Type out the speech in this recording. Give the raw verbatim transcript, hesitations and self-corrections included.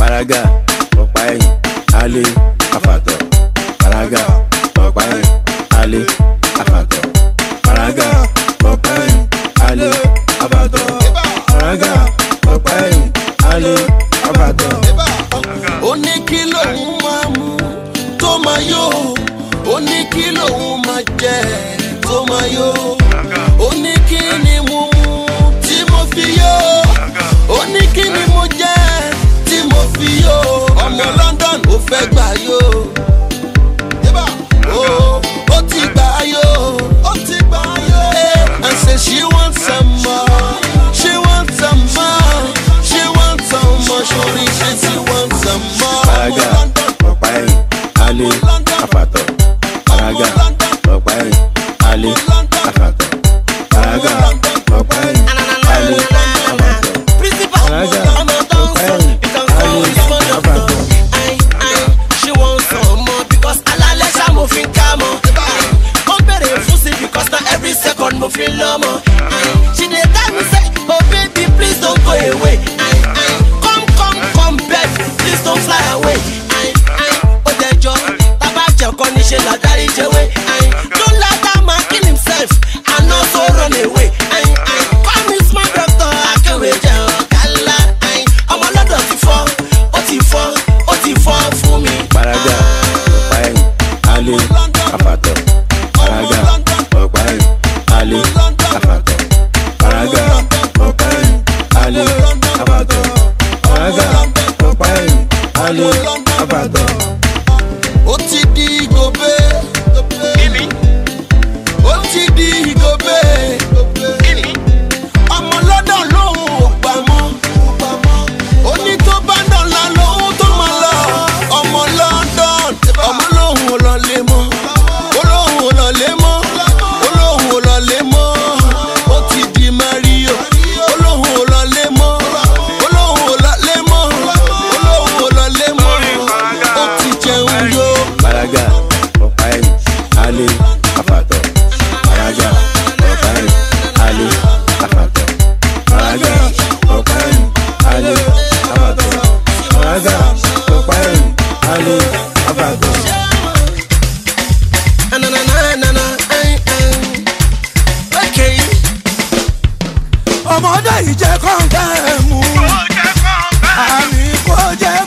Paraga, Popai, Ali, Afato. Paraga, Popai, Ali, Afato. Paraga, Popai, Ali, Afato. Paraga, Popai, Ali, Afato. Oni kilo umamu, tomayo. Oni kilo umaje, tomayo. Oni kini mumu, Timofio. Oni kini moje, Timofio. Ọmọ London ó fẹ́ gbà yo. Oh, ó ti gbà yo. Ó ti gbà yo. And say she wants some more. She wants some more. She wants some more. Shori say she wants some more. Paraga, Popai, Ali, Afato. Paraga, Popai, Ali, Afato. Paraga, Popai, Ali, Afato. Paraga, Popai, Ali, Afato. She wants some more because alale sha mo fin ka mo. Come bere fusi because not every second mo feel lomo. She dey tell me say, oh baby please don't go away. Come come come back, please don't fly away. Oh dejo, taba je ko ni se la dari jewe. Don't let that man kill himself and also run away. Come is my doctor, I can wait down. Kala, I'm a lot of fun, ó ti fọ́, ó ti fọ́ fún mi. Paraga, Popai, Ali, Afato. Paraga, Popai, Ali, Afato. Paraga, Popai, Ali, Afato. Paraga, Popai, Ali, Afato. Ó ti di gobe. Ó ti di gobe. Ọmọ lọ́dọ̀ lóhùn ò gbà mọ́. Ó ní tó bá dọ̀la lóhùn tó máa lọ. Ọmọ London, ọmọ lóhùn ò lọ lé mọ́. Olóhùn ò lọ lé mọ́. Olóhùn ò lọ lé mọ́. Ó ti di Mario. Olóhùn ò lọ lé mọ́. Olóhùn ò lọ lé mọ́. Olóhùn ò lọ lé mọ́. Ó ti jẹun yó. Paraga, Popai, Ali, Afato. Paraga, Popai, Ali, Afato. Paraga, Popai, Ali, Afato. Paraga, Popai, Ali, Afato. Na na na na na, ay ay. Okay. Ọmọdé yìí jẹ́ kọ́ńtà ẹ̀ mú. Àní kò jẹ́